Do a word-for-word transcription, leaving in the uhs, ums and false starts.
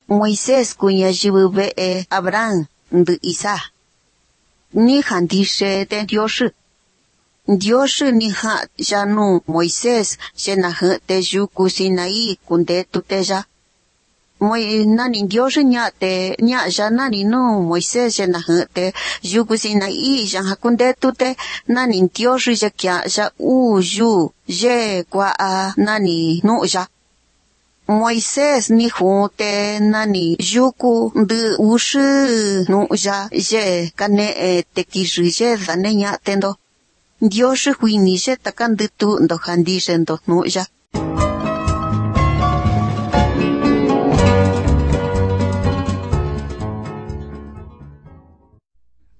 Moisés kuña jibuve e Abraham ndu Isa. Ni handishe de Dios. Dios ni ha janu Moisés jena te yuku Sinaí kunde tuteja. Moi nani Dios nya te nya jana ni no Moisés jena te yuku Sinaí jan kunde tute nani Dios ja kya ja u yu je kwa a nani no ja. Moisés ni junte nani yuku ndu ushi no ja je kane te kishije dane nya tendo. Dios huini je takandu tu ndo handishe ndo no ja.